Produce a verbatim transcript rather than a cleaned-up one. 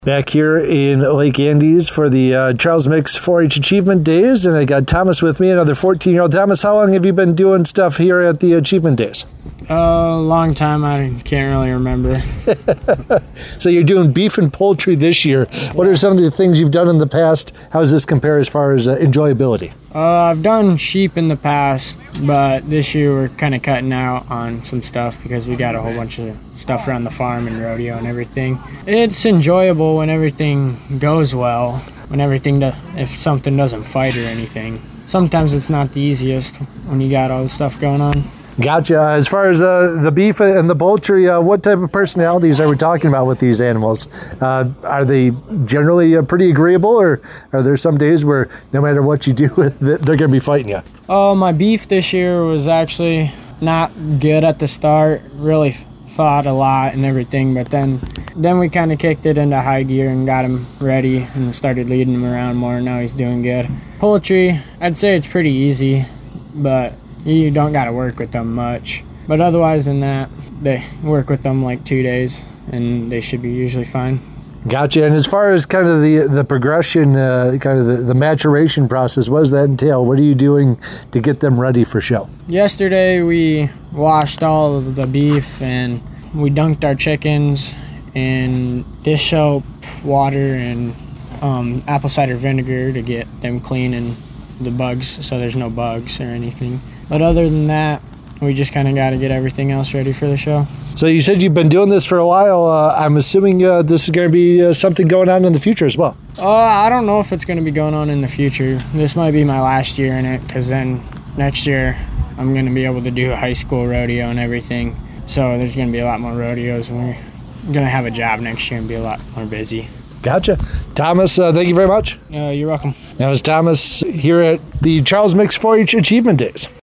Back here in Lake Andes for the uh, Charles Mix four H Achievement Days, and I got Thomas with me, another fourteen-year-old. Thomas, how long have you been doing stuff here at the Achievement Days? A uh, long time. I can't really remember. So you're doing beef and poultry this year. Yeah. What are some of the things you've done in the past? How does this compare as far as uh, enjoyability? Uh, I've done sheep in the past, but this year we're kind of cutting out on some stuff because we got a whole bunch of stuff around the farm and rodeo and everything. It's enjoyable when everything goes well, when everything, do, if something doesn't fight or anything. Sometimes it's not the easiest when you got all this stuff going on. Gotcha. As far as uh, the beef and the poultry, uh, what type of personalities are we talking about with these animals? Uh, are they generally uh, pretty agreeable, or are there some days where no matter what you do, they're going to be fighting you? Oh, uh, my beef this year was actually not good at the start. Really fought a lot and everything, but then then we kind of kicked it into high gear and got him ready and started leading him around more. Now he's doing good. Poultry, I'd say it's pretty easy, but you don't got to work with them much. But otherwise than that, they work with them like two days, and they should be usually fine. Gotcha. And as far as kind of the the progression, uh, kind of the, the maturation process, what does that entail? What are you doing to get them ready for show? Yesterday we washed all of the beef, and we dunked our chickens in dish soap, water, and um, apple cider vinegar to get them clean and the bugs, so there's no bugs or anything. But other than that, we just kind of got to get everything else ready for the show. So you said you've been doing this for a while. Uh, I'm assuming uh, this is going to be uh, something going on in the future as well. Uh, I don't know if it's going to be going on in the future. This might be my last year in it, because then next year I'm going to be able to do a high school rodeo and everything. So there's going to be a lot more rodeos, and we're going to have a job next year and be a lot more busy. Gotcha. Thomas, uh, thank you very much. Uh, you're welcome. That was Thomas here at the Charles Mix four H Achievement Days.